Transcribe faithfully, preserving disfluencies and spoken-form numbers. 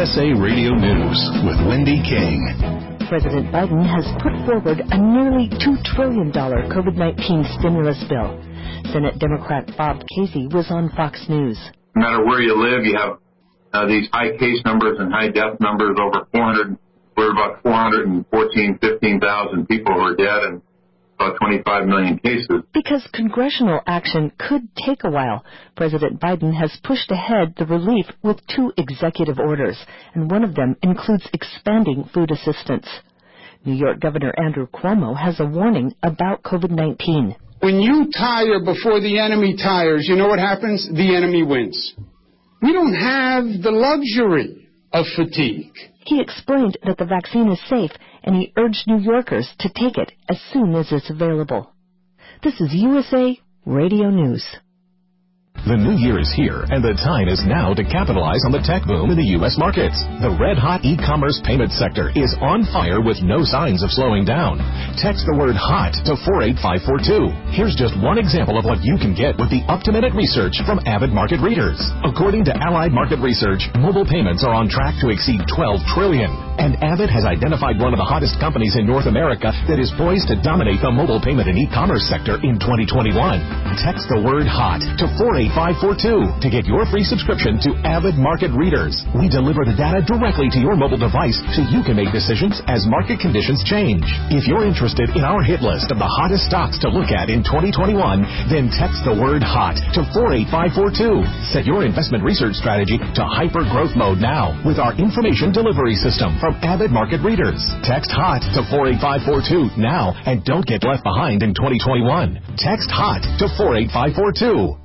S A Radio News with Wendy King. President Biden has put forward a nearly two trillion dollars COVID nineteen stimulus bill. Senate Democrat Bob Casey was on Fox News. No matter where you live, you have uh, these high case numbers and high death numbers. Over four hundred, we're about four hundred fourteen, fifteen thousand people who are dead and about twenty-five million cases. Because congressional action could take a while, President Biden has pushed ahead the relief with two executive orders, and one of them includes expanding food assistance. New York Governor Andrew Cuomo has a warning about COVID nineteen. When you tire before the enemy tires, you know what happens? The enemy wins. We don't have the luxury of fatigue. He explained that the vaccine is safe, and he urged New Yorkers to take it as soon as it's available. This is U S A Radio News. The new year is here, and the time is now to capitalize on the tech boom in the U S markets. The red-hot e-commerce payment sector is on fire with no signs of slowing down. Text the word HOT to four eight five four two. Here's just one example of what you can get with the up-to-minute research from Avid Market Readers. According to Allied Market Research, mobile payments are on track to exceed twelve trillion dollars. And Avid has identified one of the hottest companies in North America that is poised to dominate the mobile payment and e-commerce sector in twenty twenty-one. Text the word HOT to four eight five four two to get your free subscription to Avid Market Readers. We deliver the data directly to your mobile device so you can make decisions as market conditions change. If you're interested in our hit list of the hottest stocks to look at in twenty twenty-one, then text the word HOT to four eight five four two. Set your investment research strategy to hyper growth mode now with our information delivery system from Avid Market Readers. Text HOT to four eight five four two now and don't get left behind in twenty twenty-one. Text HOT to four eight five four two.